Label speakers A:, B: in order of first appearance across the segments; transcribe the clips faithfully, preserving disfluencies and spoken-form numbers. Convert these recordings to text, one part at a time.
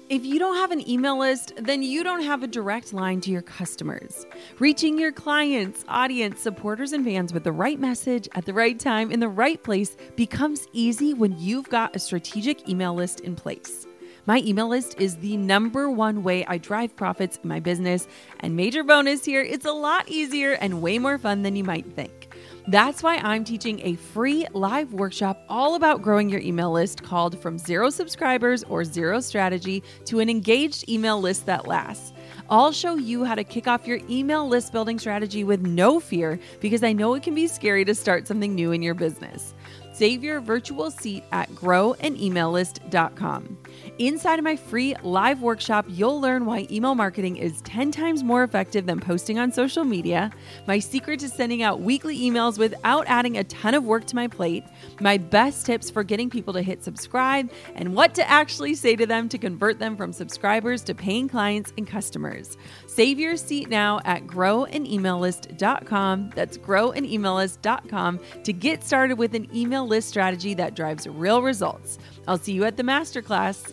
A: If you don't have an email list, then you don't have a direct line to your customers. Reaching your clients, audience, supporters, and fans with the right message at the right time in the right place becomes easy when you've got a strategic email list in place. My email list is the number one way I drive profits in my business, and major bonus here, it's a lot easier and way more fun than you might think. That's why I'm teaching a free live workshop all about growing your email list called From Zero Subscribers or Zero Strategy to an Engaged Email List That Lasts. I'll show you how to kick off your email list building strategy with no fear, because I know it can be scary to start something new in your business. Save your virtual seat at grow an email list dot com. Inside of my free live workshop, you'll learn why email marketing is ten times more effective than posting on social media, my secret to sending out weekly emails without adding a ton of work to my plate, my best tips for getting people to hit subscribe, and what to actually say to them to convert them from subscribers to paying clients and customers. Save your seat now at grow an email list dot com. That's grow an email list dot com to get started with an email list strategy that drives real results. I'll see you at the masterclass.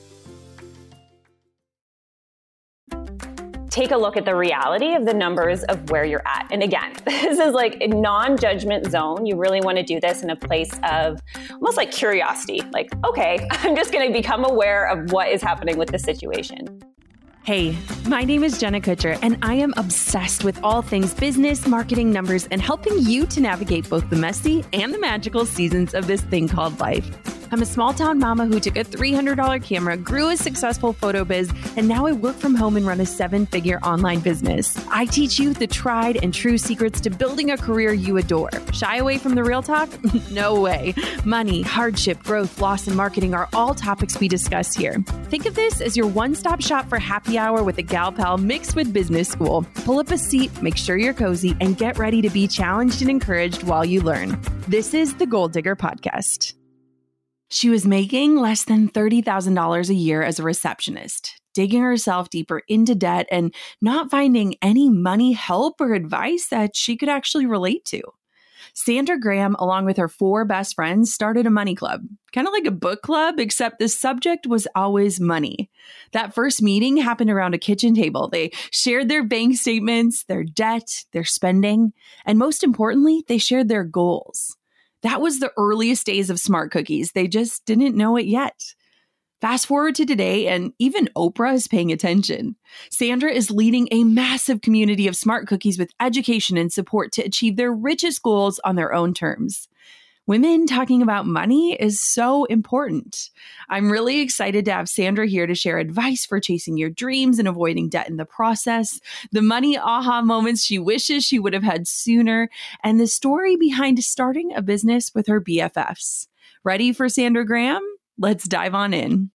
B: Take a look at the reality of the numbers of where you're at. And again, this is like a non-judgment zone. You really want to do this in a place of almost like curiosity. Like, okay, I'm just going to become aware of what is happening with the situation.
A: Hey, my name is Jenna Kutcher, and I am obsessed with all things business, marketing, numbers, and helping you to navigate both the messy and the magical seasons of this thing called life. I'm a small town mama who took a three hundred dollars camera, grew a successful photo biz, and now I work from home and run a seven-figure online business. I teach you the tried and true secrets to building a career you adore. Shy away from the real talk? No way. Money, hardship, growth, loss, and marketing are all topics we discuss here. Think of this as your one-stop shop for happy hour with a gal pal mixed with business school. Pull up a seat, make sure you're cozy, and get ready to be challenged and encouraged while you learn. This is the Goal Digger Podcast. She was making less than thirty thousand dollars a year as a receptionist, digging herself deeper into debt and not finding any money help or advice that she could actually relate to. Sandra Graham, along with her four best friends, started a money club, kind of like a book club, except the subject was always money. That first meeting happened around a kitchen table. They shared their bank statements, their debt, their spending, and most importantly, they shared their goals. That was the earliest days of Smart Cookies. They just didn't know it yet. Fast forward to today, and even Oprah is paying attention. Sandra is leading a massive community of Smart Cookies with education and support to achieve their richest goals on their own terms. Women talking about money is so important. I'm really excited to have Sandra here to share advice for chasing your dreams and avoiding debt in the process, the money aha moments she wishes she would have had sooner, and the story behind starting a business with her B F Fs. Ready for Sandra Graham? Let's dive on in.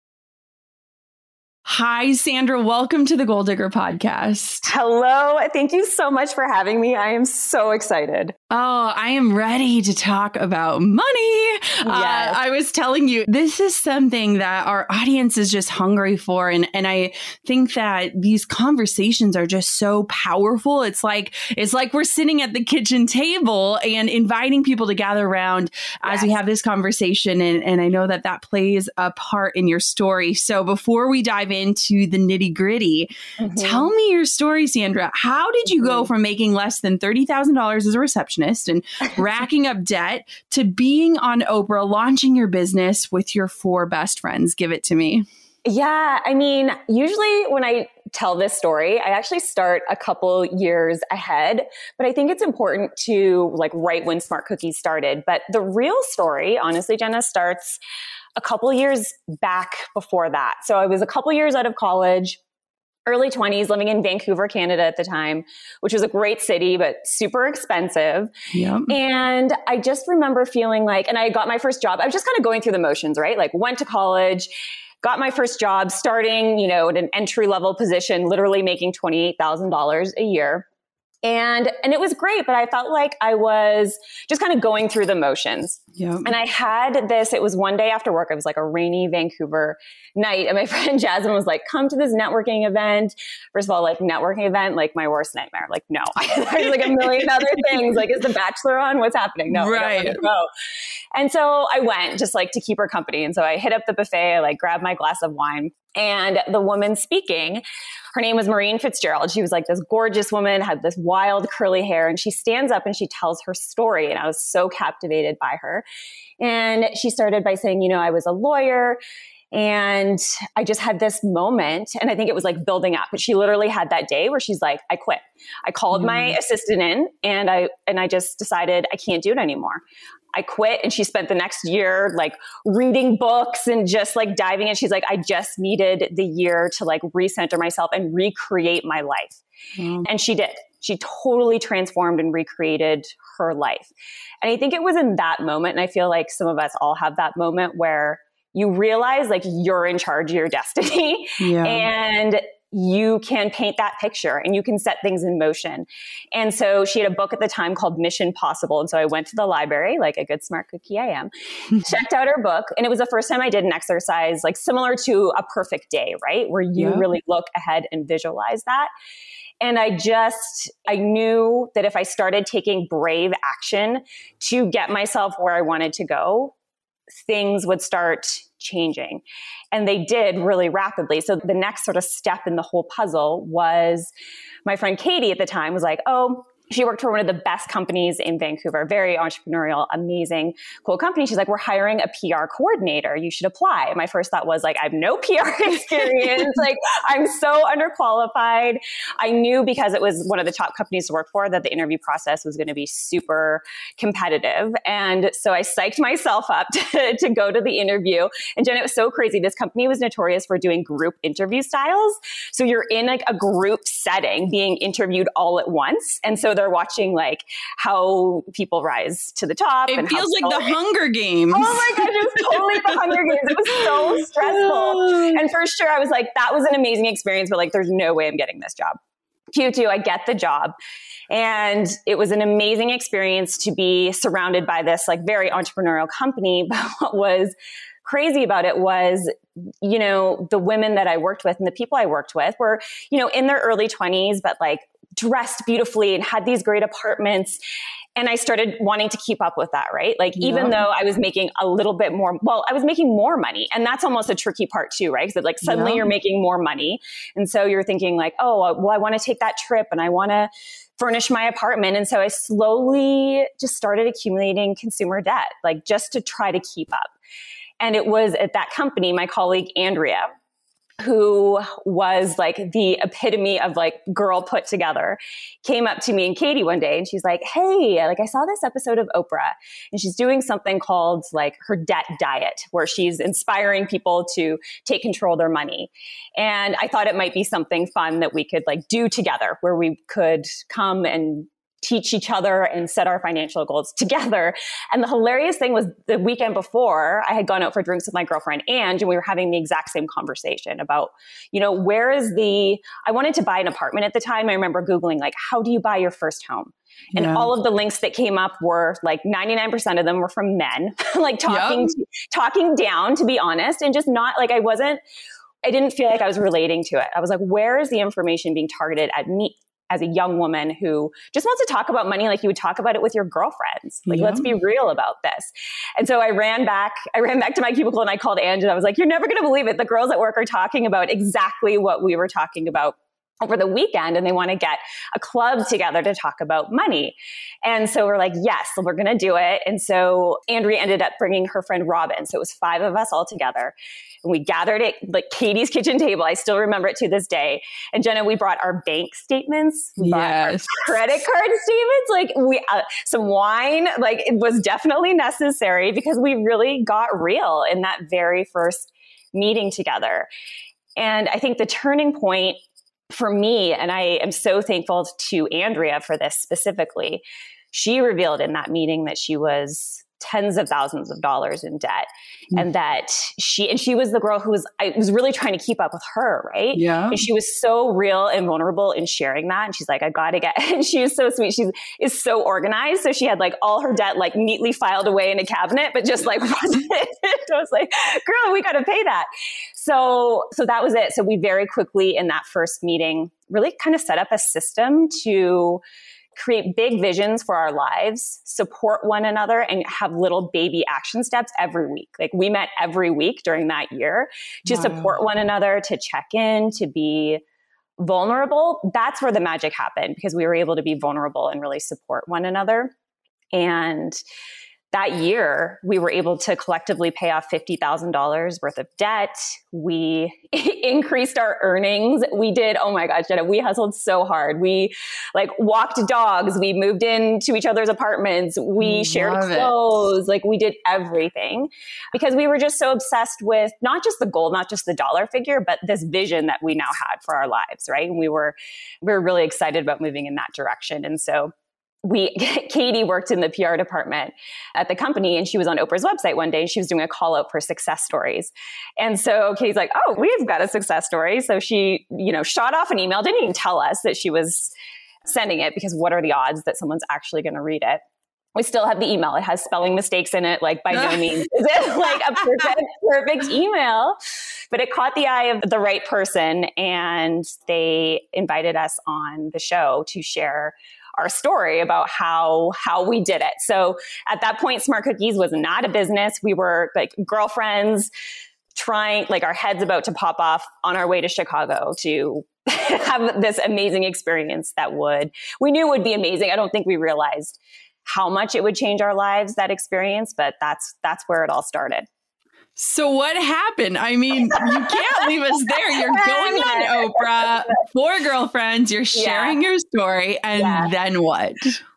A: Hi, Sandra. Welcome to the Goal Digger Podcast.
B: Hello. Thank you so much for having me. I am so excited.
A: Oh, I am ready to talk about money.
B: Yes.
A: Uh, I was telling you, this is something that our audience is just hungry for. And, and I think that these conversations are just so powerful. It's like, it's like we're sitting at the kitchen table and inviting people to gather around as yes. we have this conversation. And, and I know that that plays a part in your story. So before we dive into the nitty gritty, mm-hmm. tell me your story, Sandra. How did you mm-hmm. go from making less than thirty thousand dollars as a receptionist and racking up debt to being on Oprah, launching your business with your four best friends? Give it to me.
B: Yeah. I mean, usually when I tell this story, I actually start a couple years ahead, but I think it's important to like right when Smart Cookies started. But the real story, honestly, Jenna, starts a couple years back before that. So I was a couple years out of college, early twenties, living in Vancouver, Canada at the time, which was a great city, but super expensive.
A: Yep.
B: And I just remember feeling like, and I got my first job. I was just kind of going through the motions, right? Like went to college, got my first job starting, you know, at an entry level position, literally making twenty-eight thousand dollars a year. And, and it was great, but I felt like I was just kind of going through the motions.
A: Yep.
B: And I had this, it was one day after work. It was like a rainy Vancouver night. And my friend Jasmine was like, come to this networking event. First of all, like networking event, like my worst nightmare. Like, no, there's like a million other things. Like, is The Bachelor on? What's happening? No,
A: right.
B: I don't want to go. And so I went just like to keep her company. And so I hit up the buffet, I like grabbed my glass of wine. And the woman speaking, her name was Maureen Fitzgerald. She was like this gorgeous woman, had this wild curly hair, and she stands up and she tells her story. And I was so captivated by her. And she started by saying, you know, I was a lawyer and I just had this moment, and I think it was like building up, but she literally had that day where she's like, I quit. I called mm. my assistant in and I, and I just decided I can't do it anymore. I quit. And she spent the next year like reading books and just like diving in. She's like, I just needed the year to like recenter myself and recreate my life. Mm. And she did. She totally transformed and recreated her life. And I think it was in that moment. And I feel like some of us all have that moment where you realize like you're in charge of your destiny yeah. and you can paint that picture and you can set things in motion. And so she had a book at the time called Mission Possible. And so I went to the library, like a good smart cookie I am, checked out her book. And it was the first time I did an exercise, like similar to a perfect day, right? Where you yeah. really look ahead and visualize that. And I just, I knew that if I started taking brave action to get myself where I wanted to go, things would start changing. And they did really rapidly. So the next sort of step in the whole puzzle was my friend Katie at the time was like, oh, she worked for one of the best companies in Vancouver, very entrepreneurial, amazing, cool company. She's like, we're hiring a P R coordinator. You should apply. And my first thought was like, I have no P R experience. Like, I'm so underqualified. I knew because it was one of the top companies to work for that the interview process was going to be super competitive. And so I psyched myself up to, to go to the interview. And Jen, it was so crazy. This company was notorious for doing group interview styles. So you're in like a group setting being interviewed all at once. And so they're watching like how people rise to the top.
C: It
B: and
C: feels like the Hunger Games.
B: Oh my gosh, it was totally the Hunger Games. It was so stressful. And for sure, I was like, that was an amazing experience, but like, there's no way I'm getting this job. Q two, I get the job. And it was an amazing experience to be surrounded by this like very entrepreneurial company. But what was crazy about it was, you know, the women that I worked with and the people I worked with were, you know, in their early twenties, but like dressed beautifully and had these great apartments. And I started wanting to keep up with that, right? Like, yeah. even though I was making a little bit more, well, I was making more money. And that's almost a tricky part too, right? Because like suddenly yeah. you're making more money. And so you're thinking like, oh, well, I want to take that trip and I want to furnish my apartment. And so I slowly just started accumulating consumer debt, like just to try to keep up. And it was at that company, my colleague, Andrea, who was like the epitome of like girl put together, came up to me and Katie one day and she's like, hey, like I saw this episode of Oprah and she's doing something called like her debt diet, where she's inspiring people to take control of their money. And I thought it might be something fun that we could like do together, where we could come and teach each other and set our financial goals together. And the hilarious thing was the weekend before, I had gone out for drinks with my girlfriend, Ange, and we were having the exact same conversation about, you know, where is the, I wanted to buy an apartment at the time. I remember Googling, like, how do you buy your first home? And yeah. all of the links that came up were like ninety-nine percent of them were from men, like talking, yep. to, talking down, to be honest, and just not like, I wasn't, I didn't feel like I was relating to it. I was like, where is the information being targeted at me as a young woman who just wants to talk about money like you would talk about it with your girlfriends? Like, yeah. let's be real about this. And so I ran back, I ran back to my cubicle and I called Ange and I was like, you're never going to believe it. The girls at work are talking about exactly what we were talking about over the weekend, and they want to get a club together to talk about money. And so we're like, yes, we're going to do it. And so Andrea ended up bringing her friend Robin. So it was five of us all together. And we gathered at like Katie's kitchen table. I still remember it to this day. And Jenna, we brought our bank statements, we
C: yes.
B: brought our credit card statements, like we, uh, some wine, like it was definitely necessary because we really got real in that very first meeting together. And I think the turning point for me, and I am so thankful to Andrea for this specifically, she revealed in that meeting that she was tens of thousands of dollars in debt. Mm-hmm. And that she, and she was the girl who was, I was really trying to keep up with her. Right.
C: Yeah.
B: And she was so real and vulnerable in sharing that. And she's like, I got to get, and she was so sweet. She is so organized. So she had like all her debt, like neatly filed away in a cabinet, but just like, wasn't it? I was like, girl, we got to pay that. So, so that was it. So we very quickly in that first meeting really kind of set up a system to create big visions for our lives, support one another, and have little baby action steps every week. Like we met every week during that year to wow. support one another, to check in, to be vulnerable. That's where the magic happened, because we were able to be vulnerable and really support one another. And that year, we were able to collectively pay off fifty thousand dollars worth of debt. We increased our earnings. We did, oh my gosh, Jenna, we hustled so hard. We like walked dogs. We moved into each other's apartments. We Love shared clothes. It. Like we did everything because we were just so obsessed with not just the goal, not just the dollar figure, but this vision that we now had for our lives, right? And we were, we were really excited about moving in that direction. And so We, Katie worked in the P R department at the company, and she was on Oprah's website one day, and she was doing a call out for success stories. And so Katie's like, oh, we've got a success story. So she, you know, shot off an email, didn't even tell us that she was sending it, because what are the odds that someone's actually going to read it? We still have the email. It has spelling mistakes in it. Like by no means is it like a perfect, perfect email, but it caught the eye of the right person, and they invited us on the show to share our story about how how we did it. So at that point, Smart Cookies was not a business. We were like girlfriends trying, like our heads about to pop off on our way to Chicago to have this amazing experience that would, we knew would be amazing. I don't think we realized how much it would change our lives, that experience, but that's that's where it all started.
C: So what happened? I mean, you can't leave us there. You're going on Oprah, four girlfriends, you're sharing yeah. your story, and yeah. then what?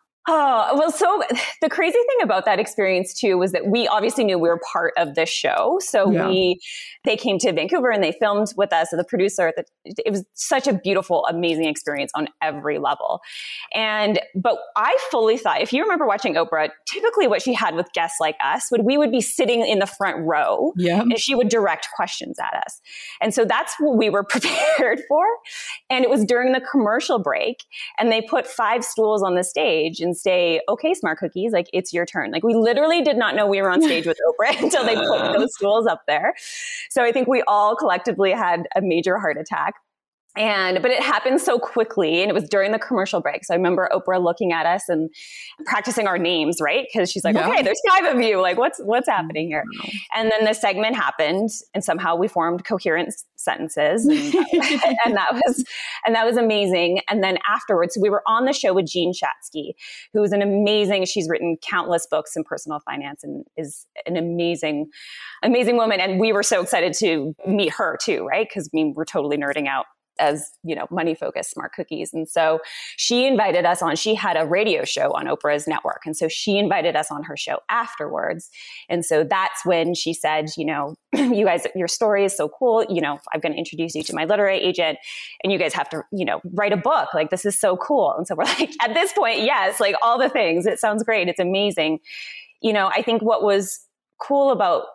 B: Oh, well, so the crazy thing about that experience too was that we obviously knew we were part of this show. So yeah. we, they came to Vancouver and they filmed with us. So the producer, it was such a beautiful, amazing experience on every level. And, but I fully thought, if you remember watching Oprah, typically what she had with guests like us would, we would be sitting in the front row yeah. and she would direct questions at us. And so that's what we were prepared for. And it was during the commercial break, and they put five stools on the stage and say, okay, Smart Cookies, like it's your turn. Like we literally did not know we were on stage with Oprah until they put those stools up there. So I think we all collectively had a major heart attack. And, but it happened so quickly, and it was during the commercial break. So I remember Oprah looking at us and practicing our names, right? Because she's like, yeah. okay, there's five of you. Like, what's, what's happening here? And then the segment happened, and somehow we formed coherent sentences. And, and that was, and that was amazing. And then afterwards, so we were on the show with Jean Chatzky, who is an amazing, she's written countless books in personal finance and is an amazing, amazing woman. And we were so excited to meet her too, right? Because I mean, we're totally nerding out as, you know, money focused Smart Cookies. And so she invited us on, she had a radio show on Oprah's network. And so she invited us on her show afterwards. And so that's when she said, you know, you guys, your story is so cool. You know, I'm going to introduce you to my literary agent, and you guys have to, you know, write a book. Like, this is so cool. And so we're like, at this point, yes, like all the things, it sounds great. It's amazing. You know, I think what was cool about,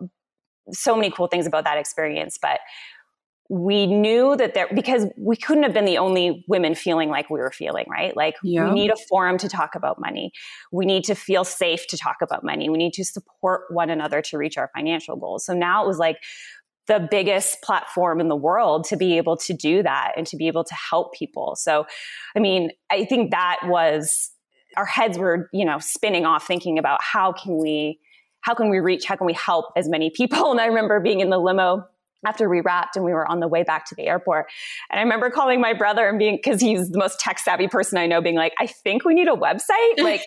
B: so many cool things about that experience, but we knew that there, because we couldn't have been the only women feeling like we were feeling, right? Like yeah. we need a forum to talk about money. We need to feel safe to talk about money. We need to support one another to reach our financial goals. So now it was like the biggest platform in the world to be able to do that and to be able to help people. So, I mean, I think that was, our heads were, you know, spinning off thinking about how can we, how can we reach, how can we help as many people? And I remember being in the limo after we wrapped and we were on the way back to the airport. And I remember calling my brother and being, because he's the most tech savvy person I know, being like, I think we need a website. Like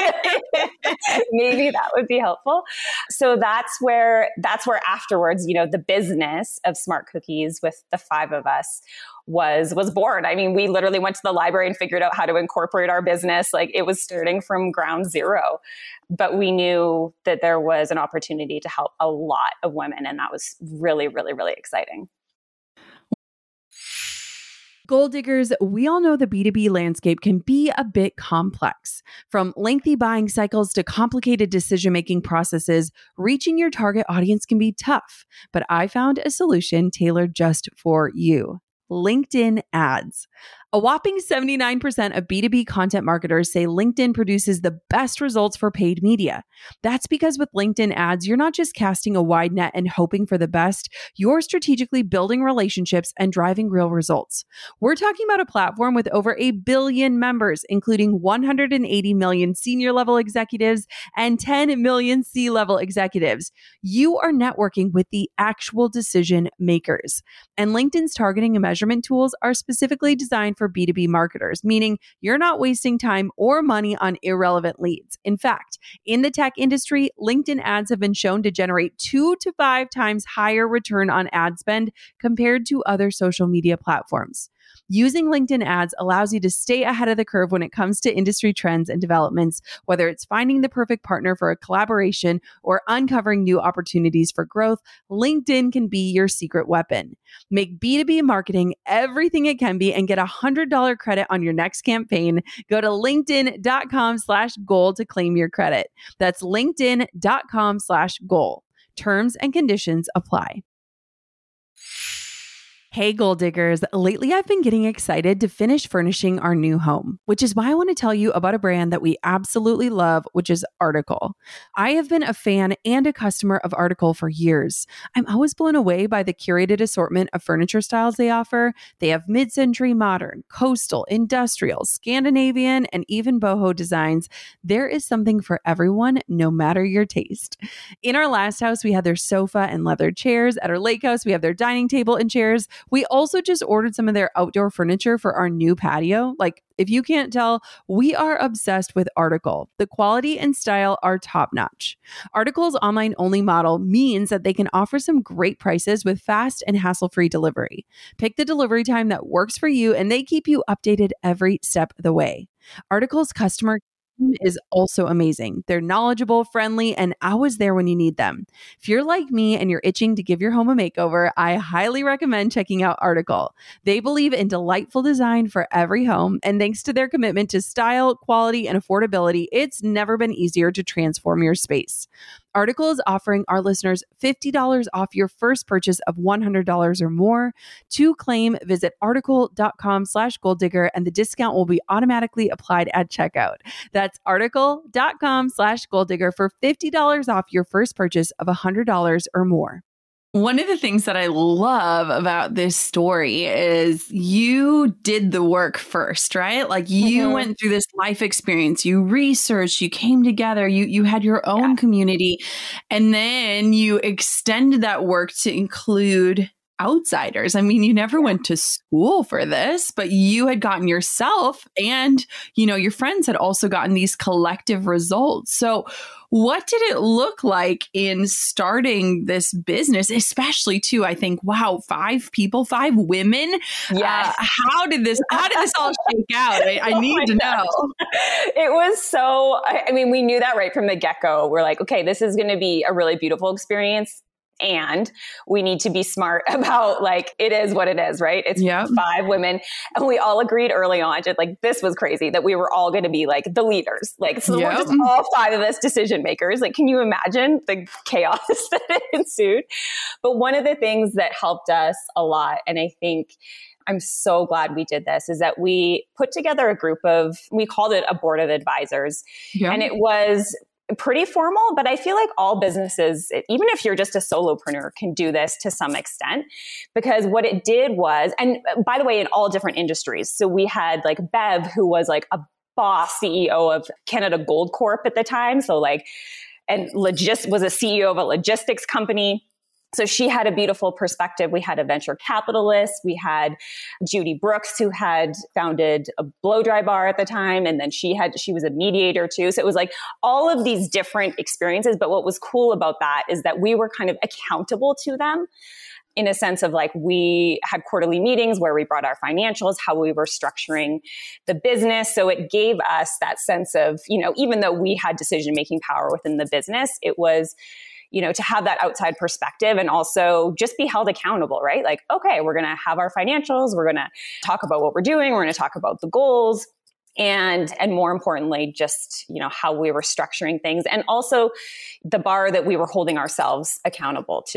B: maybe that would be helpful. So that's where, that's where afterwards, you know, the business of Smart Cookies with the five of us was, was born. I mean, we literally went to the library and figured out how to incorporate our business. Like it was starting from ground zero, but we knew that there was an opportunity to help a lot of women. And that was really, really, really exciting.
A: Goal diggers, we all know the B two B landscape can be a bit complex. From lengthy buying cycles to complicated decision-making processes, reaching your target audience can be tough. But I found a solution tailored just for you. LinkedIn ads. A whopping seventy-nine percent of B two B content marketers say LinkedIn produces the best results for paid media. That's because with LinkedIn ads, you're not just casting a wide net and hoping for the best, you're strategically building relationships and driving real results. We're talking about a platform with over a billion members, including one hundred eighty million senior level executives and ten million C-level executives. You are networking with the actual decision makers. And LinkedIn's targeting and measurement tools are specifically designed for B two B marketers, meaning you're not wasting time or money on irrelevant leads. In fact, in the tech industry, LinkedIn ads have been shown to generate two to five times higher return on ad spend compared to other social media platforms. Using LinkedIn ads allows you to stay ahead of the curve when it comes to industry trends and developments, whether it's finding the perfect partner for a collaboration or uncovering new opportunities for growth. LinkedIn can be your secret weapon. Make B two B marketing everything it can be and get a one hundred dollars credit on your next campaign. Go to linkedin.com slash goal to claim your credit. That's linkedin.com slash goal. Terms and conditions apply. Hey, goal diggers. Lately, I've been getting excited to finish furnishing our new home, which is why I want to tell you about a brand that we absolutely love, which is Article. I have been a fan and a customer of Article for years. I'm always blown away by the curated assortment of furniture styles they offer. They have mid-century modern, coastal, industrial, Scandinavian, and even boho designs. There is something for everyone, no matter your taste. In our last house, we had their sofa and leather chairs. At our lake house, we have their dining table and chairs. We also just ordered some of their outdoor furniture for our new patio. Like, if you can't tell, we are obsessed with Article. The quality and style are top notch. Article's online only model means that they can offer some great prices with fast and hassle-free delivery. Pick the delivery time that works for you, and they keep you updated every step of the way. Article's customer is also amazing. They're knowledgeable, friendly, and always there when you need them. If you're like me and you're itching to give your home a makeover, I highly recommend checking out Article. They believe in delightful design for every home, and thanks to their commitment to style, quality, and affordability, it's never been easier to transform your space. Article is offering our listeners fifty dollars off your first purchase of one hundred dollars or more. To claim, visit article.com slash goal digger, and the discount will be automatically applied at checkout. That's article.com slash goal digger for fifty dollars off your first purchase of one hundred dollars or more.
C: One of the things that I love about this story is you did the work first, right? Like you mm-hmm. went through this life experience, you researched, you came together, you you had your own yeah. community, and then you extended that work to include outsiders. I mean, you never went to school for this, but you had gotten yourself and, you know, your friends had also gotten these collective results. So what did it look like in starting this business, especially too, I think, wow, five people, five women.
B: Yes.
C: Uh, how did this, how did this all shake out? I, I need oh to know.
B: It was so, I mean, we knew that right from the get-go. We're like, okay, this is going to be a really beautiful experience. And we need to be smart about, like, it is what it is, right? It's yep. five women. And we all agreed early on, just like, this was crazy that we were all going to be like the leaders. Like, so yep. we're just all five of us decision makers. Like, can you imagine the chaos that ensued? But one of the things that helped us a lot, and I think I'm so glad we did this, is that we put together a group of, we called it a board of advisors. Yep. And it was pretty formal, but I feel like all businesses, even if you're just a solopreneur, can do this to some extent, because what it did was, and by the way, in all different industries. So we had like Bev, who was like a boss C E O of Canada Gold Corp at the time. So like, and logist was a C E O of a logistics company. So she had a beautiful perspective. We had a venture capitalist. We had Judy Brooks, who had founded a blow dry bar at the time. And then she had, she was a mediator too. So it was like all of these different experiences. But what was cool about that is that we were kind of accountable to them in a sense of like, we had quarterly meetings where we brought our financials, how we were structuring the business. So it gave us that sense of, you know, even though we had decision-making power within the business, it was, you know, to have that outside perspective and also just be held accountable, right? Like, okay, we're going to have our financials. We're going to talk about what we're doing. We're going to talk about the goals. And, and more importantly, just, you know, how we were structuring things and also the bar that we were holding ourselves accountable to.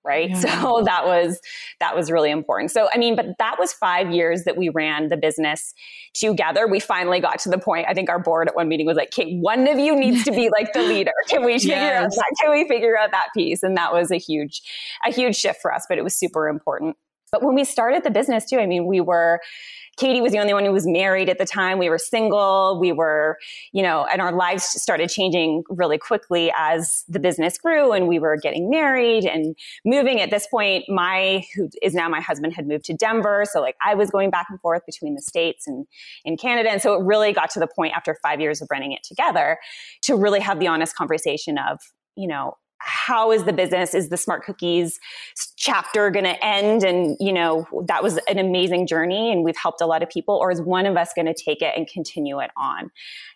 B: right?
C: Yeah.
B: So that was, that was really important. So, I mean, but that was five years that we ran the business together. We finally got to the point, I think our board at one meeting was like, okay, one of you needs to be like the leader. Can we figure
C: Yes.
B: out that? Can we figure out that piece? And that was a huge, a huge shift for us, but it was super important. But when we started the business too, I mean, we were, Katie was the only one who was married at the time. We were single. We were, you know, and our lives started changing really quickly as the business grew and we were getting married and moving. At this point, my, who is now my husband, had moved to Denver. So like I was going back and forth between the States and in Canada. And so it really got to the point after five years of running it together to really have the honest conversation of, you know, how is the business, is the Smart Cookies chapter going to end? And, you know, that was an amazing journey and we've helped a lot of people, or is one of us going to take it and continue it on?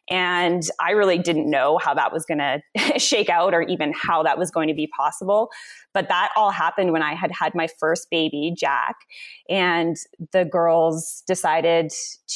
B: And I really didn't know how that was going to shake out or even how that was going to be possible. But that all happened when I had had my first baby, Jack, and the girls decided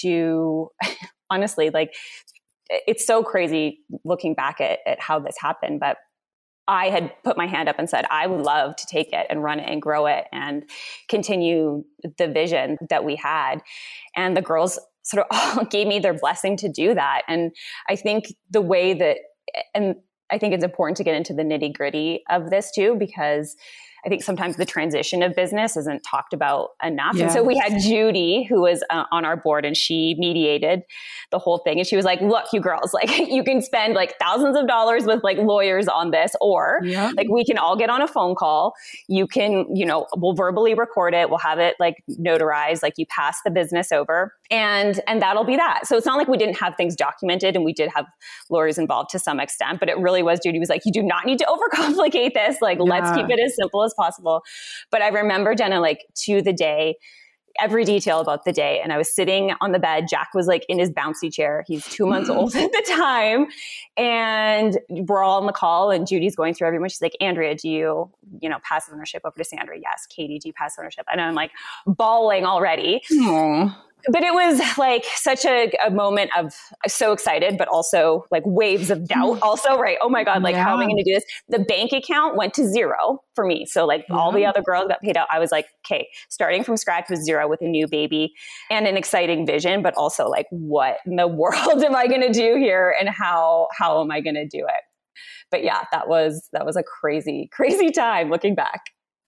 B: to, honestly, like, it's so crazy looking back at, at how this happened, but I had put my hand up and said, I would love to take it and run it and grow it and continue the vision that we had. And the girls sort of all gave me their blessing to do that. And I think the way that, and I think it's important to get into the nitty gritty of this too, because I think sometimes the transition of business isn't talked about enough. Yeah. And so we had Judy, who was uh, on our board, and she mediated the whole thing. And she was like, look, you girls, like you can spend like thousands of dollars with like lawyers on this, or yeah. like we can all get on a phone call. You can, you know, we'll verbally record it. We'll have it like notarized, like you pass the business over and, and that'll be that. So it's not like we didn't have things documented, and we did have lawyers involved to some extent, but it really was, Judy was like, you do not need to overcomplicate this. Like, yeah. let's keep it as simple as possible. But I remember, Jenna, like to the day, every detail about the day. And I was sitting on the bed. Jack was like in his bouncy chair. He's two months old at the time. And we're all on the call and Judy's going through everyone. She's like, Andrea, do you, you know, pass ownership over to Sandra? Yes. Katie, do you pass ownership? And I'm like bawling already. Aww. But it was like such a, a moment of so excited, but also like waves of doubt also, right? Oh my God, like yeah. how am I going to do this? The bank account went to zero for me. So like yeah. all the other girls got paid out. I was like, okay, starting from scratch with zero with a new baby and an exciting vision, but also like, what in the world am I going to do here? And how, how am I going to do it? But yeah, that was, that was a crazy, crazy time looking back.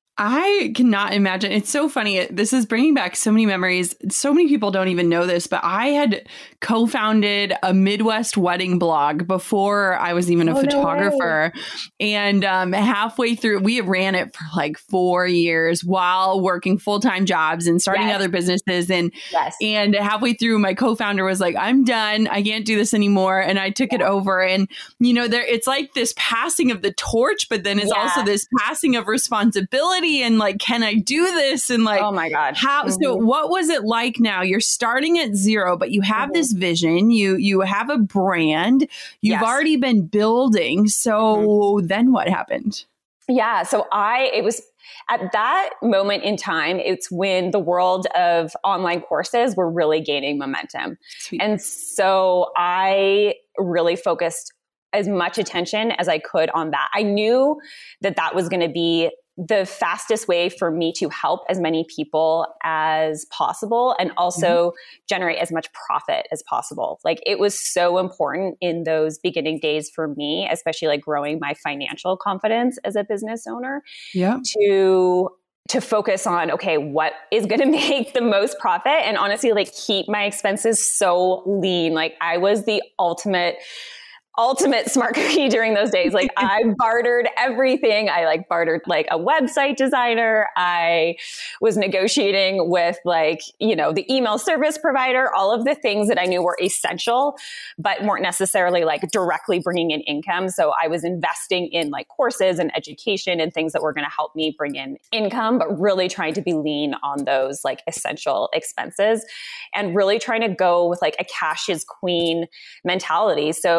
C: I cannot imagine. It's so funny. This is bringing back so many memories. So many people don't even know this, but I had co-founded a Midwest wedding blog before I was even a oh, photographer. No and um, halfway through, we ran it for like four years while working full-time jobs and starting yes. other businesses. And, yes. and halfway through, my co-founder was like, I'm done. I can't do this anymore. And I took yeah. it over. And, you know, there it's like this passing of the torch, but then it's yeah. also this passing of responsibility. And like, can I do this? And like,
B: oh my God.
C: How, mm-hmm. so what was it like now? You're starting at zero, but you have mm-hmm. this vision, you, you have a brand, you've yes. already been building. So mm-hmm. then what happened?
B: Yeah. So I, it was at that moment in time, it's when the world of online courses were really gaining momentum. Sweet. And so I really focused as much attention as I could on that. I knew that that was going to be the fastest way for me to help as many people as possible and also mm-hmm. generate as much profit as possible. Like it was so important in those beginning days for me, especially like growing my financial confidence as a business owner, yeah. to to focus on, okay, what is going to make the most profit? And honestly, like keep my expenses so lean. Like I was the ultimate ultimate smart cookie during those days. Like I bartered everything. I like bartered like a website designer. I was negotiating with like, you know, the email service provider, all of the things that I knew were essential, but weren't necessarily like directly bringing in income. So I was investing in like courses and education and things that were going to help me bring in income, but really trying to be lean on those like essential expenses and really trying to go with like a cash is queen mentality. So, you know,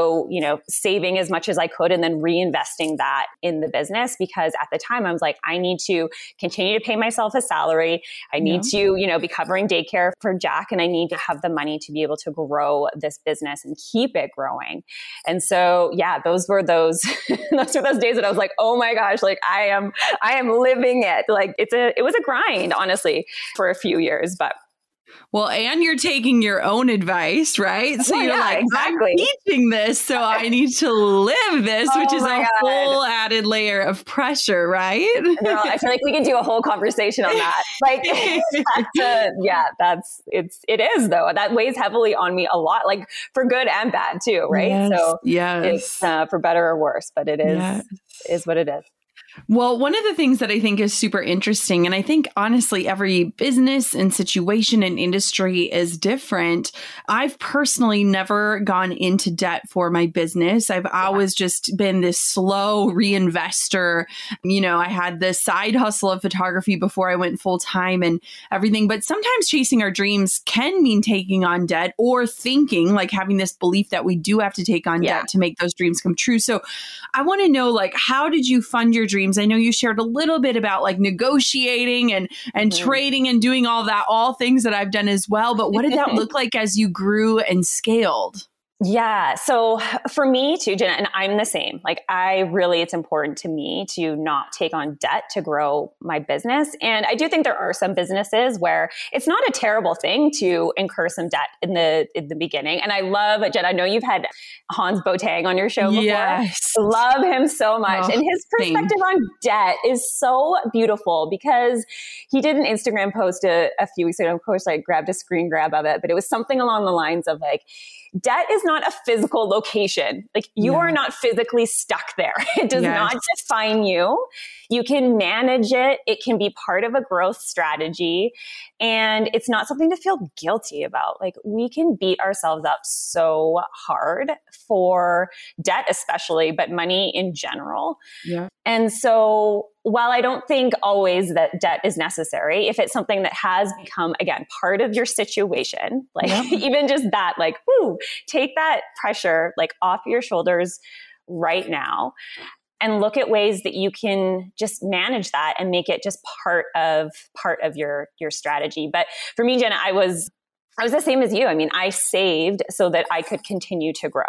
B: know, saving as much as I could and then reinvesting that in the business, because at the time I was like, I need to continue to pay myself a salary. I need yeah. to, you know, be covering daycare for Jack, and I need to have the money to be able to grow this business and keep it growing. And so, yeah, those were those, those were those days that I was like, oh my gosh, like I am, I am living it. Like it's a, it was a grind, honestly, for a few years, but
C: well, and you're taking your own advice, right? So
B: well,
C: you're
B: yeah,
C: like,
B: exactly.
C: I'm teaching this, so I need to live this,
B: oh
C: which is a
B: God.
C: whole added layer of pressure, right?
B: Girl, I feel like we could do a whole conversation on that. Like, that's a, yeah, that's, it's, it is though. That weighs heavily on me a lot, like for good and bad too, right?
C: Yes,
B: so
C: yes.
B: it's uh, for better or worse, but it is,
C: yes.
B: is what it is.
C: Well, one of the things that I think is super interesting, and I think honestly, every business and situation and industry is different. I've personally never gone into debt for my business. I've yeah. always just been this slow reinvestor. You know, I had this side hustle of photography before I went full time and everything. But sometimes chasing our dreams can mean taking on debt, or thinking, like having this belief that we do have to take on yeah. debt to make those dreams come true. So I want to know, like, how did you fund your dreams? I know you shared a little bit about like negotiating and, and mm-hmm. trading and doing all that, all things that I've done as well. But what did that look like as you grew and scaled?
B: Yeah. So for me too, Jenna, and I'm the same, like I really, it's important to me to not take on debt to grow my business. And I do think there are some businesses where it's not a terrible thing to incur some debt in the, in the beginning. And I love, Jenna, I know you've had Hans Boateng on your show before.
C: Yes.
B: Love him so much. Oh, and his perspective same. on debt is so beautiful, because he did an Instagram post a, a few weeks ago. Of course, I grabbed a screen grab of it, but it was something along the lines of like, debt is not a physical location. Like you yeah. are not physically stuck there. It does yes. not define you. You can manage it. It can be part of a growth strategy. And it's not something to feel guilty about. Like we can beat ourselves up so hard for debt, especially, but money in general.
C: Yeah.
B: And so while I don't think always that debt is necessary, if it's something that has become, again, part of your situation, like yeah. even just that, like, whoo, take that pressure like off your shoulders right now and look at ways that you can just manage that and make it just part of part of your your strategy. But for me, Jenna, I was I was the same as you. I mean, I saved so that I could continue to grow.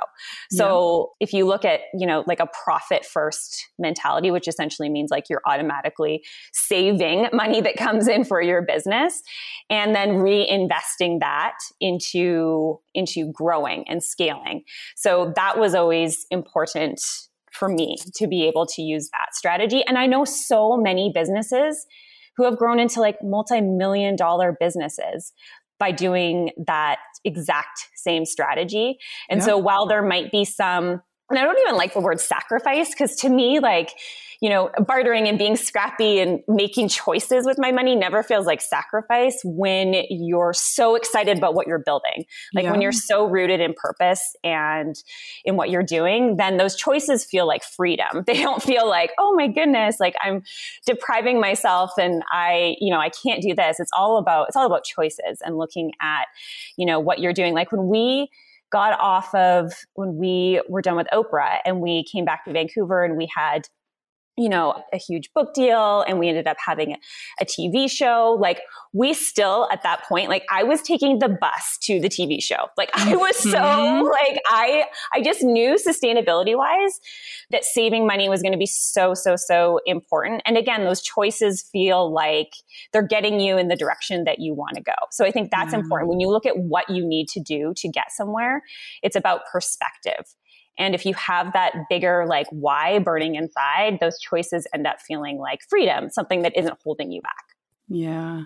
B: So yeah. if you look at, you know, like a profit first mentality, which essentially means like you're automatically saving money that comes in for your business and then reinvesting that into, into growing and scaling. So that was always important for me to be able to use that strategy. And I know so many businesses who have grown into like multi-million dollar businesses by doing that exact same strategy. And yeah. so while there might be some, and I don't even like the word sacrifice, because to me, like, you know, bartering and being scrappy and making choices with my money never feels like sacrifice when you're so excited about what you're building. Like yeah. when you're so rooted in purpose and in what you're doing, then those choices feel like freedom. They don't feel like, oh my goodness, like I'm depriving myself and I, you know, I can't do this. It's all about, it's all about choices and looking at, you know, what you're doing. Like when we got off of, when we were done with Oprah and we came back to Vancouver and we had, you know, a huge book deal and we ended up having a, a T V show. Like we still at that point, like I was taking the bus to the T V show. Like I was so mm-hmm. like, I, I just knew sustainability wise that saving money was going to be so, so, so important. And again, those choices feel like they're getting you in the direction that you want to go. So I think that's mm-hmm. important. When you look at what you need to do to get somewhere, it's about perspective. And if you have that bigger, like why burning inside, those choices end up feeling like freedom, something that isn't holding you back.
C: Yeah.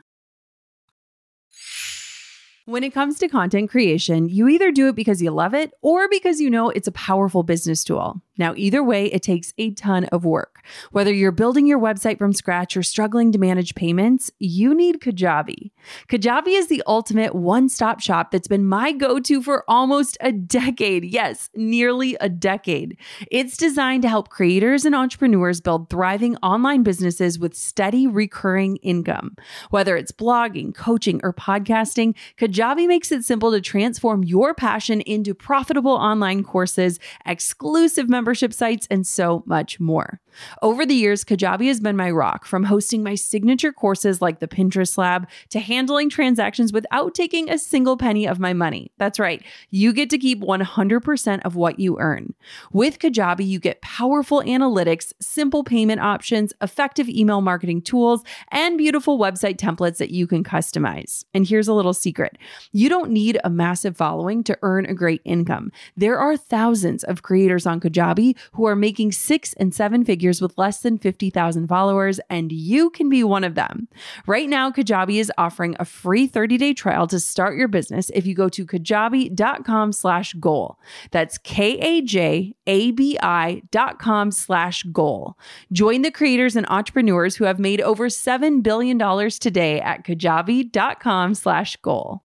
A: When it comes to content creation, you either do it because you love it or because you know it's a powerful business tool. Now, either way, it takes a ton of work. Whether you're building your website from scratch or struggling to manage payments, you need Kajabi. Kajabi is the ultimate one-stop shop that's been my go-to for almost a decade. Yes, nearly a decade. It's designed to help creators and entrepreneurs build thriving online businesses with steady recurring income. Whether it's blogging, coaching, or podcasting, Kajabi Kajabi makes it simple to transform your passion into profitable online courses, exclusive membership sites, and so much more. Over the years, Kajabi has been my rock, from hosting my signature courses like the Pinterest Lab to handling transactions without taking a single penny of my money. That's right. You get to keep one hundred percent of what you earn. With Kajabi, you get powerful analytics, simple payment options, effective email marketing tools, and beautiful website templates that you can customize. And here's a little secret. You don't need a massive following to earn a great income. There are thousands of creators on Kajabi who are making six and seven figures with less than fifty thousand followers, and you can be one of them. Right now, Kajabi is offering a free thirty-day trial to start your business if you go to kajabi.com slash goal. That's K-A-J-A-B-I dot com slash goal. Join the creators and entrepreneurs who have made over seven billion dollars today at kajabi.com slash goal.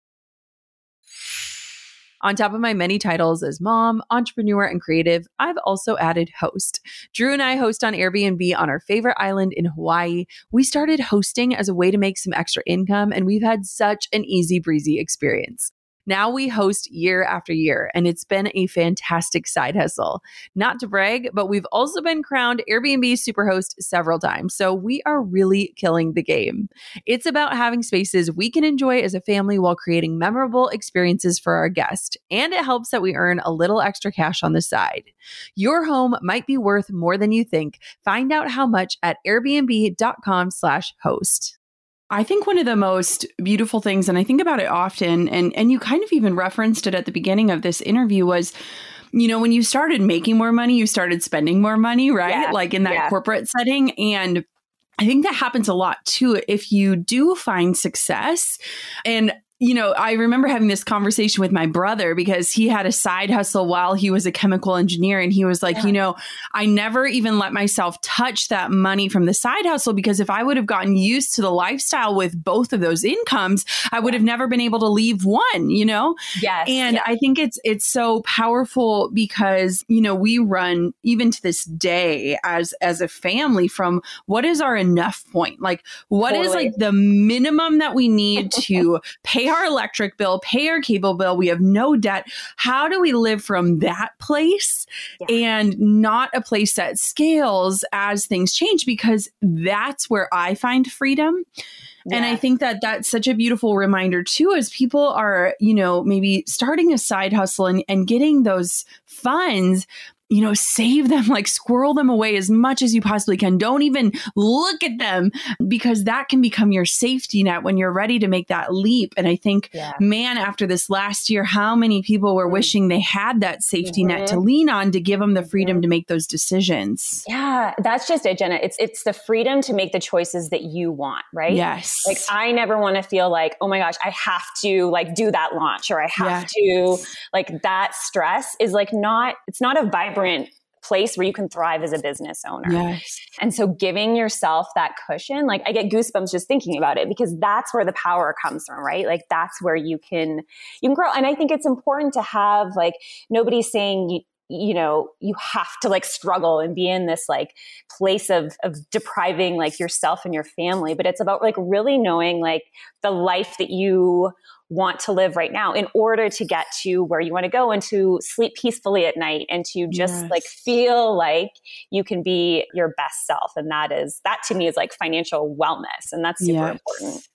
A: On top of my many titles as mom, entrepreneur, and creative, I've also added host. Drew and I host on Airbnb on our favorite island in Hawaii. We started hosting as a way to make some extra income, and we've had such an easy breezy experience. Now we host year after year, and it's been a fantastic side hustle. Not to brag, but we've also been crowned Airbnb Superhost several times, so we are really killing the game. It's about having spaces we can enjoy as a family while creating memorable experiences for our guests, and it helps that we earn a little extra cash on the side. Your home might be worth more than you think. Find out how much at airbnb.com slash host. I think one of the most beautiful things, and I think about it often, and, and you kind of even referenced it at the beginning of this interview, was, you know, when you started making more money, you started spending more money, right?
B: Yeah,
A: like in that
B: yeah.
A: corporate setting. And I think that happens a lot too if you do find success. And you know, I remember having this conversation with my brother because he had a side hustle while he was a chemical engineer. And he was like, yeah. you know, I never even let myself touch that money from the side hustle, because if I would have gotten used to the lifestyle with both of those incomes, I would have never been able to leave one, you know?
B: Yes.
A: And
B: yes.
A: I think it's, it's so powerful because, you know, we run even to this day as, as a family from what is our enough point? Like, what totally. is like the minimum that we need to pay our electric bill, pay our cable bill, we have no debt. How do we live from that place yeah. and not a place that scales as things change? Because that's where I find freedom. Yeah. And I think that that's such a beautiful reminder too, as people are, you know, maybe starting a side hustle and, and getting those funds, you know, save them, like squirrel them away as much as you possibly can. Don't even look at them, because that can become your safety net when you're ready to make that leap. And I think, yeah. man, after this last year, how many people were mm-hmm. wishing they had that safety mm-hmm. net to lean on to give them the freedom mm-hmm. to make those decisions.
B: Yeah, that's just it, Jenna. It's, it's the freedom to make the choices that you want, right?
A: Yes.
B: Like, I never want to feel like, oh my gosh, I have to like do that launch, or I have yeah. to like, that stress is like not, it's not a vibrant place where you can thrive as a business owner.
A: Yes.
B: And so giving yourself that cushion, like I get goosebumps just thinking about it, because that's where the power comes from, right? Like that's where you can, you can grow. And I think it's important to have, like, nobody's saying, you, you know, you have to like struggle and be in this like place of, of depriving like yourself and your family. But it's about like really knowing like the life that you want to live right now in order to get to where you want to go and to sleep peacefully at night and to just yes. like feel like you can be your best self. And that is, that to me is like financial wellness. And that's super yes. important.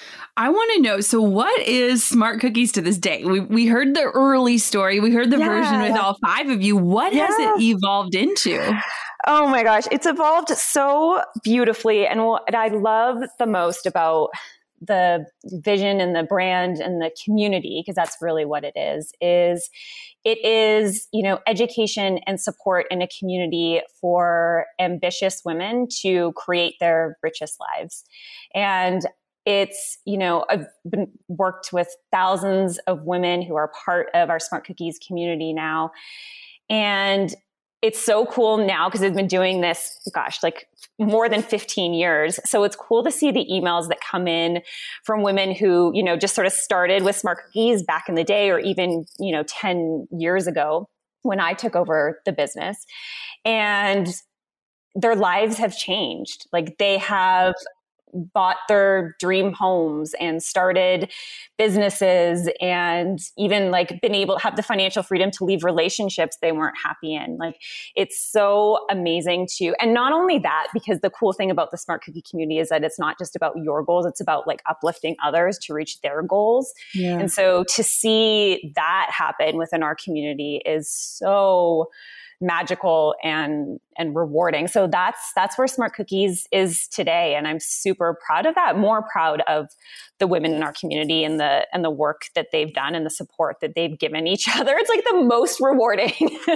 A: I want to know, so what is Smart Cookies to this day? We we heard the early story. We heard the yeah. version with all five of you. What yeah. has it evolved into?
B: Oh my gosh, it's evolved so beautifully. And what I love the most about the vision and the brand and the community, because that's really what it is, is it is, you know, education and support in a community for ambitious women to create their richest lives. And it's, you know, I've been worked with thousands of women who are part of our Smart Cookies community now. And it's so cool now because I've been doing this, gosh, like more than fifteen years. So it's cool to see the emails that come in from women who, you know, just sort of started with Smart Cookies back in the day, or even, you know, ten years ago when I took over the business. And their lives have changed. Like they have bought their dream homes and started businesses and even like been able to have the financial freedom to leave relationships they weren't happy in. Like it's so amazing to, and not only that, because the cool thing about the Smart Cookie community is that it's not just about your goals, it's about like uplifting others to reach their goals. Yeah. And so to see that happen within our community is so magical and and rewarding. So that's that's where Smart Cookies is today, and I'm super proud of that. More proud of the women in our community and the and the work that they've done and the support that they've given each other. It's like the most rewarding.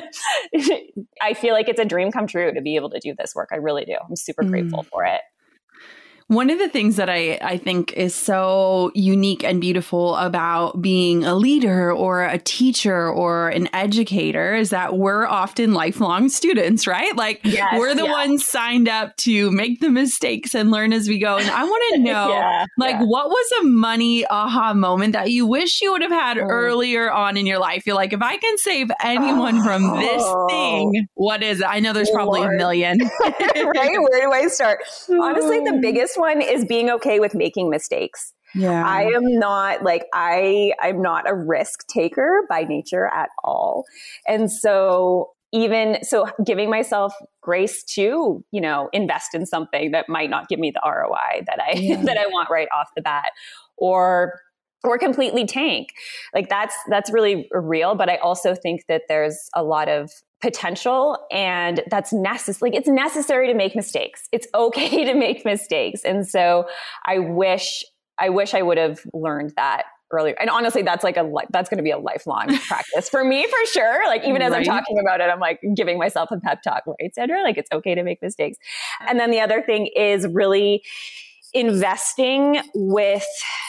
B: I feel like it's a dream come true to be able to do this work. I really do. I'm super mm. grateful for it.
C: One of the things that I, I think is so unique and beautiful about being a leader or a teacher or an educator is that we're often lifelong students, right? Like yes, we're the yeah. ones signed up to make the mistakes and learn as we go. And I want to know, yeah, like, yeah. what was a money aha moment that you wish you would have had oh. earlier on in your life? You're like, if I can save anyone oh. from this thing, what is it? I know there's probably Lord. a million.
B: Right? Where do I start? Honestly, the biggest one is being okay with making mistakes. Yeah. I am not like, I, I'm not a risk taker by nature at all. And so even so giving myself grace to, you know, invest in something that might not give me the R O I that I, yeah. that I want right off the bat, or or completely tank. Like that's, that's really real. But I also think that there's a lot of potential and that's necessary. Like it's necessary to make mistakes. It's okay to make mistakes. And so I wish, I wish I would have learned that earlier. And honestly, that's like a, li- that's going to be a lifelong practice for me for sure. Like even as right. I'm talking about it, I'm like giving myself a pep talk, right, Sandra? Like it's okay to make mistakes. And then the other thing is really investing with,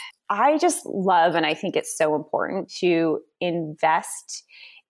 B: I just love, and I think it's so important to invest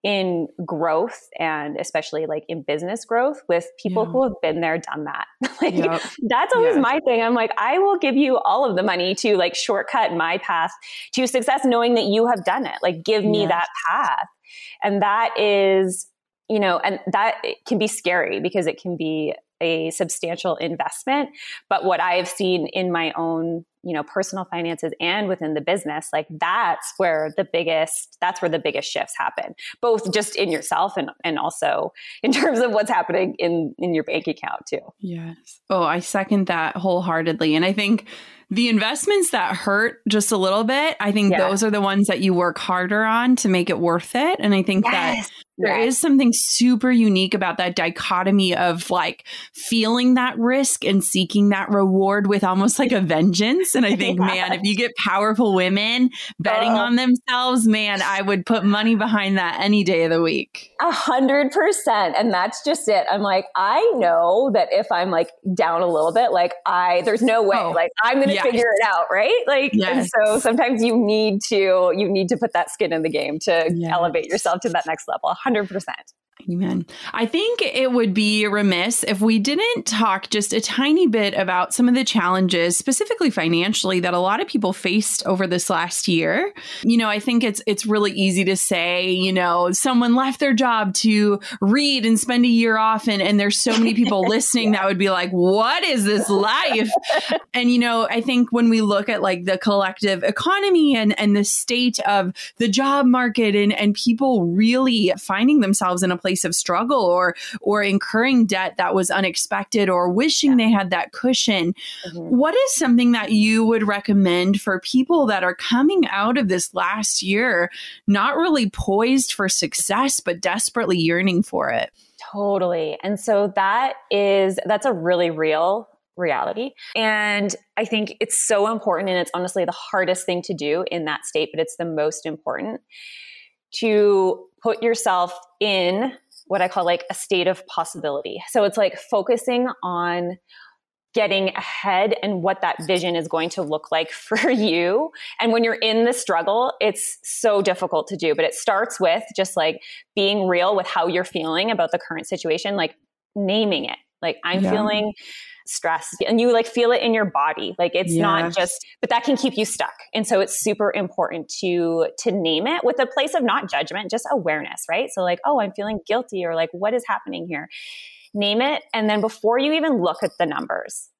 B: in growth and especially like in business growth with people yeah. who have been there, done that. Like yep. that's always yeah. my thing. I'm like, I will give you all of the money to like shortcut my path to success, knowing that you have done it. Like give me yes. that path. And that is, you know, and that can be scary because it can be a substantial investment. But what I've seen in my own, you know, personal finances and within the business, like that's where the biggest, that's where the biggest shifts happen, both just in yourself and, and also in terms of what's happening in, in your bank account too.
C: Yes. Oh, I second that wholeheartedly. And I think the investments that hurt just a little bit, I think yeah. those are the ones that you work harder on to make it worth it. And I think yes. that there yes. is something super unique about that dichotomy of like feeling that risk and seeking that reward with almost like a vengeance. And I think, yes. man, if you get powerful women betting uh, on themselves, man, I would put money behind that any day of the week.
B: A hundred percent. And that's just it. I'm like, I know that if I'm like down a little bit, like I, there's no way, oh, like I'm going to yes. figure it out. Right. Like, yes. and so sometimes you need to, you need to put that skin in the game to yes. elevate yourself to that next level. A hundred percent.
C: Amen. I think it would be remiss if we didn't talk just a tiny bit about some of the challenges, specifically financially, that a lot of people faced over this last year. You know, I think it's it's really easy to say, you know, someone left their job to read and spend a year off. And, and there's so many people listening yeah. that would be like, what is this life? And, you know, I think when we look at like the collective economy and, and the state of the job market and, and people really finding themselves in a place of struggle or or incurring debt that was unexpected or wishing yeah. they had that cushion. Mm-hmm. What is something that you would recommend for people that are coming out of this last year, not really poised for success, but desperately yearning for it?
B: Totally. And so that is, that's a really real reality. And I think it's so important, and it's honestly the hardest thing to do in that state, but it's the most important to put yourself in what I call like a state of possibility. So it's like focusing on getting ahead and what that vision is going to look like for you. And when you're in the struggle, it's so difficult to do, but it starts with just like being real with how you're feeling about the current situation, like naming it. Like I'm yeah. feeling stress, and you like feel it in your body. Like it's yes. not just, but that can keep you stuck. And so it's super important to, to name it with a place of not judgment, just awareness, right? So like, oh, I'm feeling guilty, or like, what is happening here? Name it. And then before you even look at the numbers,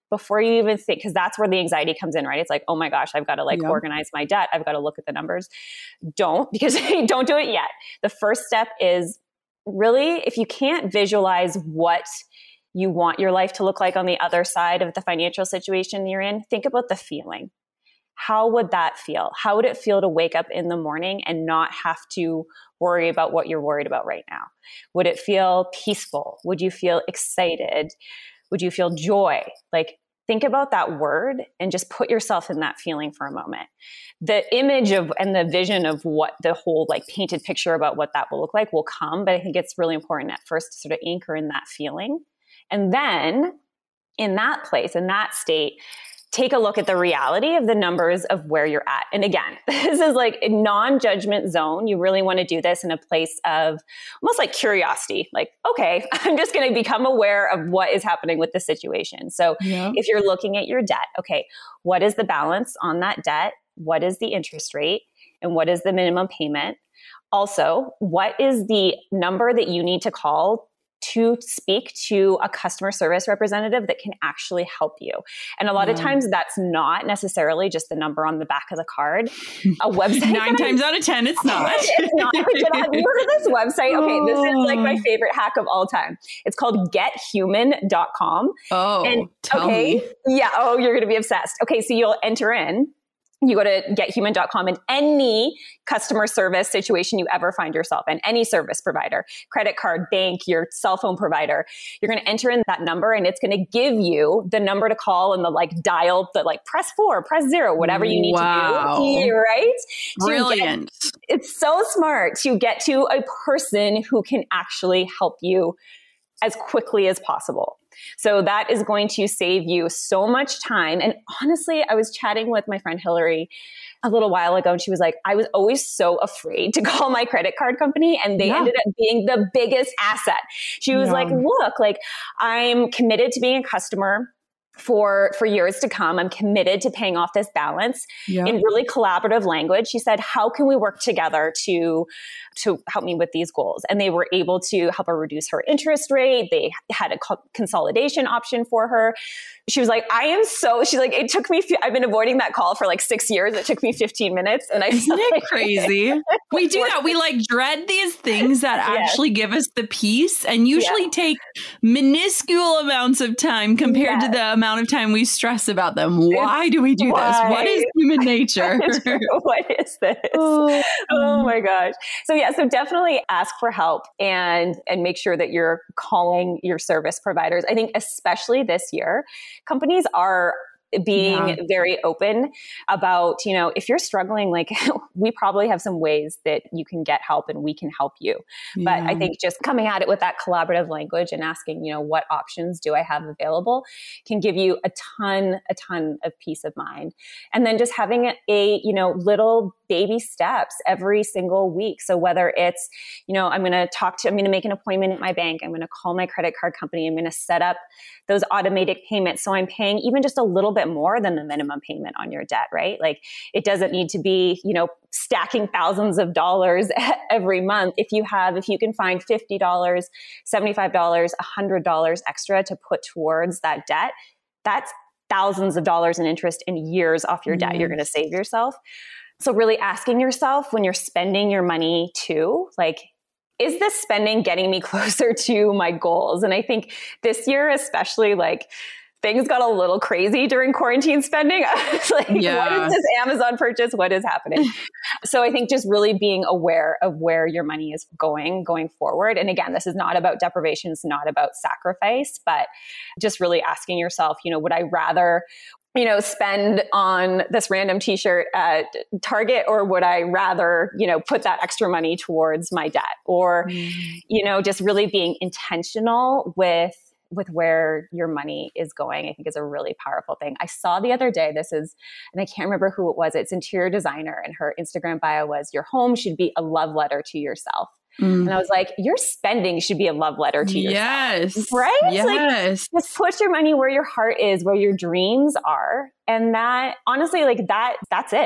B: before you even think, because that's where the anxiety comes in, right? It's like, oh my gosh, I've got to like
C: yeah.
B: organize my debt. I've got to look at the numbers. Don't, because don't do it yet. The first step is really, if you can't visualize what you want your life to look like on the other side of the financial situation you're in, think about the feeling. How would that feel? How would it feel to wake up in the morning and not have to worry about what you're worried about right now? Would it feel peaceful? Would you feel excited? Would you feel joy? Like, think about that word and just put yourself in that feeling for a moment. The image of and the vision of what the whole like painted picture about what that will look like will come. But I think it's really important at first to sort of anchor in that feeling. And then in that place, in that state, take a look at the reality of the numbers of where you're at. And again, this is like a non-judgment zone. You really want to do this in a place of almost like curiosity. Like, okay, I'm just going to become aware of what is happening with the situation. So yeah. if you're looking at your debt, okay, what is the balance on that debt? What is the interest rate? And what is the minimum payment? Also, what is the number that you need to call to speak to a customer service representative that can actually help you? And a lot yeah. of times that's not necessarily just the number on the back of the card. A website.
C: Nine times I, out of ten, it's not.
B: It's not. Have you heard of this website? Okay, this is like my favorite hack of all time. It's called get human dot com.
C: Oh,
B: and,
C: tell
B: okay,
C: me.
B: Yeah. Oh, you're going to be obsessed. Okay, so you'll enter in. You go to get human dot com and any customer service situation you ever find yourself in, any service provider, credit card, bank, your cell phone provider, you're going to enter in that number and it's going to give you the number to call and the like dial, the like press four, press zero, whatever you need
C: wow.
B: to do. Right?
C: Brilliant.
B: Get, it's so smart to get to a person who can actually help you as quickly as possible. So that is going to save you so much time. And honestly, I was chatting with my friend Hillary a little while ago, and she was like, I was always so afraid to call my credit card company, and they yeah. ended up being the biggest asset. She was yeah. like, look, like I'm committed to being a customer for, for years to come. I'm committed to paying off this balance yeah. in really collaborative language. She said, how can we work together to, to help me with these goals? And they were able to help her reduce her interest rate. They had a co- consolidation option for her. She was like, I am so, she's like, it took me, I've been avoiding that call for like six years. It took me fifteen minutes. And I
C: Isn't it
B: like
C: crazy? We do that. We like dread these things that yes. actually give us the peace and usually yeah. take minuscule amounts of time compared yes. to the amount of time we stress about them. Why it's, do we do why? this? What is human nature?
B: What is this? Oh. oh my gosh. So yeah, so definitely ask for help and, and make sure that you're calling your service providers. I think especially this year, companies are being yeah. very open about, you know, if you're struggling, like we probably have some ways that you can get help and we can help you. Yeah. But I think just coming at it with that collaborative language and asking, you know, what options do I have available can give you a ton, a ton of peace of mind. And then just having a, a you know, little baby steps every single week. So whether it's, you know, I'm going to talk to, I'm going to make an appointment at my bank. I'm going to call my credit card company. I'm going to set up those automated payments. So I'm paying even just a little bit more than the minimum payment on your debt, right? Like it doesn't need to be, you know, stacking thousands of dollars every month. If you have, if you can find fifty dollars, seventy-five dollars, one hundred dollars extra to put towards that debt, that's thousands of dollars in interest in years off your debt. Mm. You're going to save yourself. So really asking yourself when you're spending your money too, like, is this spending getting me closer to my goals? And I think this year, especially, like things got a little crazy during quarantine spending. I was like, yeah. what is this Amazon purchase? What is happening? So I think just really being aware of where your money is going, going forward. And again, this is not about deprivation. It's not about sacrifice, but just really asking yourself, you know, would I rather, you know, spend on this random t-shirt at Target, or would I rather, you know, put that extra money towards my debt? Or, mm. you know, just really being intentional with with where your money is going, I think is a really powerful thing. I saw the other day, this is, and I can't remember who it was, it's interior designer, and her Instagram bio was, your home should be a love letter to yourself. Mm. And I was like, your spending should be a love letter to yourself.
C: Yes.
B: Right?
C: Yes.
B: Like, just put your money where your heart is, where your dreams are. And that, honestly, like that, that's it.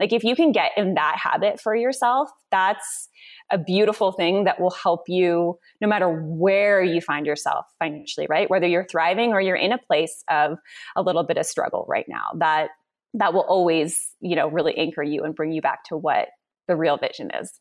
B: Like if you can get in that habit for yourself, that's a beautiful thing that will help you no matter where you find yourself financially, right? Whether you're thriving or you're in a place of a little bit of struggle right now, that that will always, you know, really anchor you and bring you back to what the real vision is.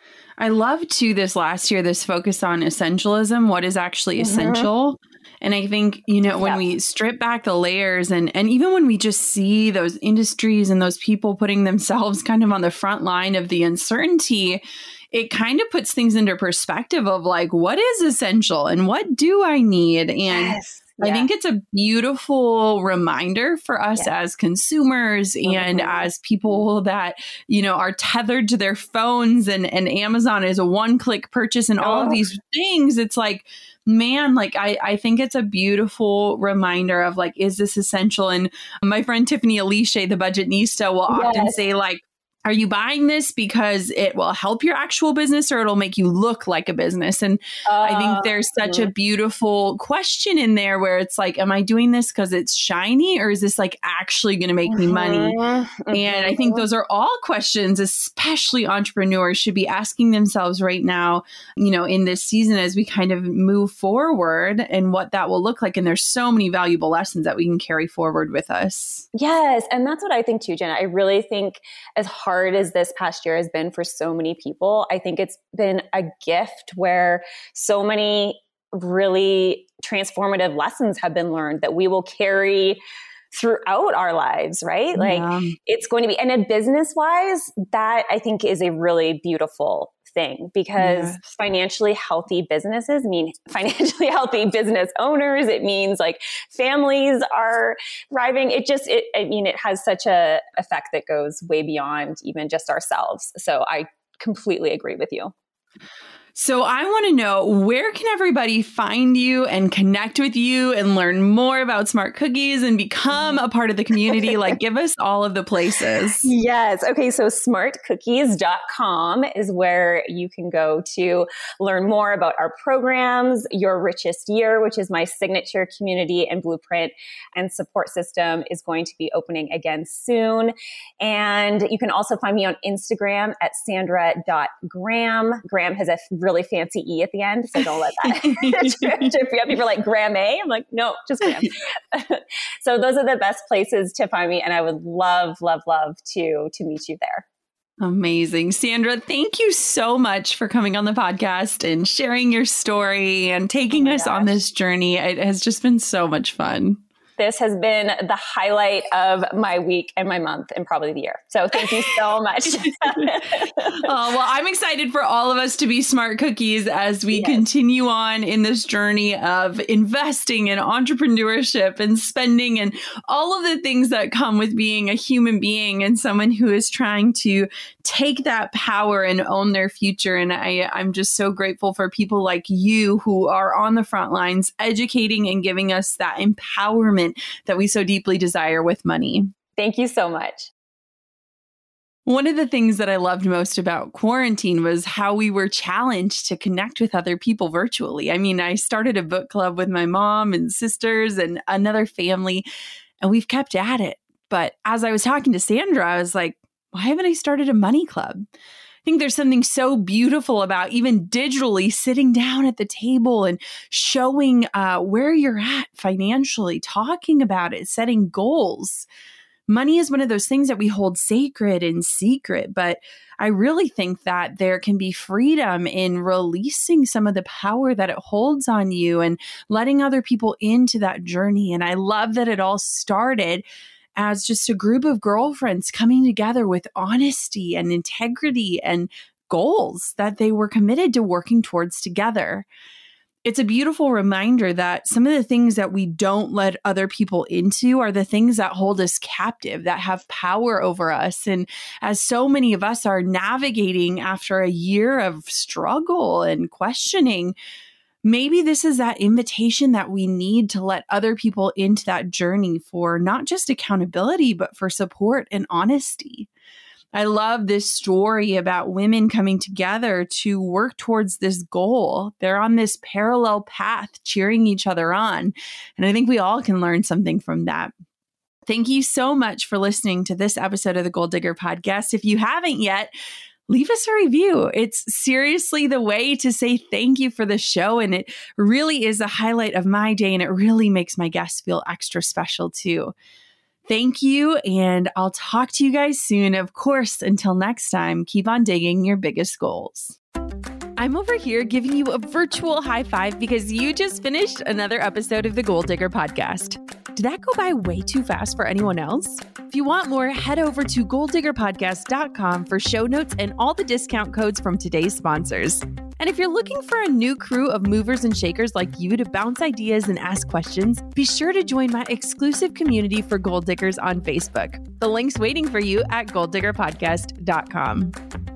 C: I love too this last year, this focus on essentialism, what is actually mm-hmm. essential. And I think, you know, when yeah. we strip back the layers and, and even when we just see those industries and those people putting themselves kind of on the front line of the uncertainty, it kind of puts things into perspective of like, what is essential and what do I need? And yes. I yeah. think it's a beautiful reminder for us yeah. as consumers mm-hmm. and as people that, you know, are tethered to their phones and, and Amazon is a one-click purchase and all oh. of these things. It's like, man, like I, I think it's a beautiful reminder of like, is this essential? And my friend Tiffany Alicia, the Budgetnista, will yes. often say like, are you buying this because it will help your actual business or it'll make you look like a business? And uh, I think there's such a beautiful question in there where it's like, am I doing this because it's shiny or is this like actually going to make me money? Mm-hmm. And I think those are all questions, especially entrepreneurs should be asking themselves right now, you know, in this season as we kind of move forward and what that will look like. And there's so many valuable lessons that we can carry forward with us.
B: Yes. And that's what I think too, Jenna. I really think as hard hard as this past year has been for so many people, I think it's been a gift where so many really transformative lessons have been learned that we will carry throughout our lives, right? Like yeah. it's going to be, and in business wise, that I think is a really beautiful thing because yes. financially healthy businesses mean financially healthy business owners. It means like families are thriving. It just, it, I mean, it has such a effect that goes way beyond even just ourselves. So I completely agree with you.
C: So I want to know, where can everybody find you and connect with you and learn more about Smart Cookies and become a part of the community? Like, give us all of the places.
B: Yes. Okay. So smart cookies dot com is where you can go to learn more about our programs, Your Richest Year, which is my signature community and blueprint and support system, is going to be opening again soon. And you can also find me on Instagram at sandra dot graham. Graham has a really fancy E at the end, so don't let that trip you up. People are like, Graham A? I'm like, no, just Graham. So those are the best places to find me, and I would love, love, love to to meet you there.
C: Amazing. Sandra, thank you so much for coming on the podcast and sharing your story and taking oh us gosh. on this journey. It has just been so much fun.
B: This has been the highlight of my week and my month and probably the year. So thank you so much.
C: Oh, well, I'm excited for all of us to be Smart Cookies as we yes. continue on in this journey of investing in entrepreneurship and spending and all of the things that come with being a human being and someone who is trying to take that power and own their future. And I, I'm just so grateful for people like you who are on the front lines, educating and giving us that empowerment that we so deeply desire with money.
B: Thank you so much.
C: One of the things that I loved most about quarantine was how we were challenged to connect with other people virtually. I mean, I started a book club with my mom and sisters and another family, and we've kept at it. But as I was talking to Sandra, I was like, why haven't I started a money club? I think there's something so beautiful about even digitally sitting down at the table and showing uh, where you're at financially, talking about it, setting goals. Money is one of those things that we hold sacred and secret, but I really think that there can be freedom in releasing some of the power that it holds on you and letting other people into that journey. And I love that it all started as just a group of girlfriends coming together with honesty and integrity and goals that they were committed to working towards together. It's a beautiful reminder that some of the things that we don't let other people into are the things that hold us captive, that have power over us. And as so many of us are navigating after a year of struggle and questioning, maybe this is that invitation that we need to let other people into that journey for not just accountability, but for support and honesty. I love this story about women coming together to work towards this goal. They're on this parallel path, cheering each other on. And I think we all can learn something from that. Thank you so much for listening to this episode of the Goal Digger Podcast. If you haven't yet, leave us a review. It's seriously the way to say thank you for the show. And it really is a highlight of my day. And it really makes my guests feel extra special too. Thank you. And I'll talk to you guys soon. Of course, until next time, keep on digging your biggest goals. I'm over here giving you a virtual high five because you just finished another episode of the Goal Digger Podcast. Did that go by way too fast for anyone else? If you want more, head over to goal digger podcast dot com for show notes and all the discount codes from today's sponsors. And if you're looking for a new crew of movers and shakers like you to bounce ideas and ask questions, be sure to join my exclusive community for Goal Diggers on Facebook. The link's waiting for you at goal digger podcast dot com.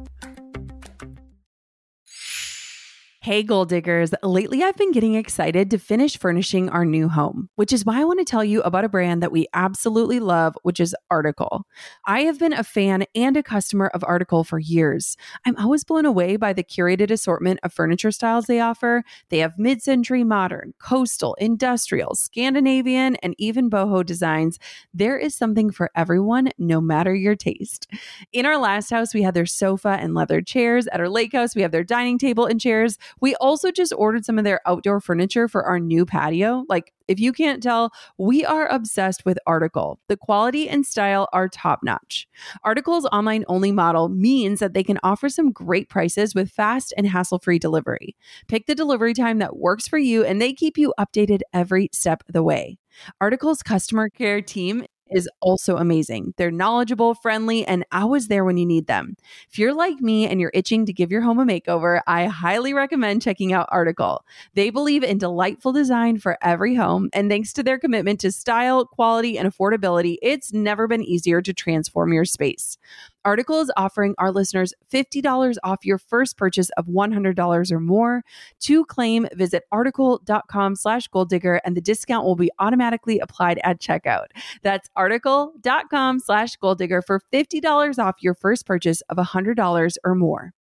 C: Hey, Goal Diggers. Lately, I've been getting excited to finish furnishing our new home, which is why I want to tell you about a brand that we absolutely love, which is Article. I have been a fan and a customer of Article for years. I'm always blown away by the curated assortment of furniture styles they offer. They have mid-century modern, coastal, industrial, Scandinavian, and even boho designs. There is something for everyone, no matter your taste. In our last house, we had their sofa and leather chairs. At our lake house, we have their dining table and chairs. We also just ordered some of their outdoor furniture for our new patio. Like, if you can't tell, we are obsessed with Article. The quality and style are top-notch. Article's online-only model means that they can offer some great prices with fast and hassle-free delivery. Pick the delivery time that works for you, and they keep you updated every step of the way. Article's customer care team is also amazing. They're knowledgeable, friendly, and always there when you need them. If you're like me and you're itching to give your home a makeover, I highly recommend checking out Article. They believe in delightful design for every home, and thanks to their commitment to style, quality, and affordability, it's never been easier to transform your space. Article is offering our listeners fifty dollars off your first purchase of one hundred dollars or more. To claim, visit article.com slash goal digger, and the discount will be automatically applied at checkout. That's article.com slash goal digger for fifty dollars off your first purchase of one hundred dollars or more.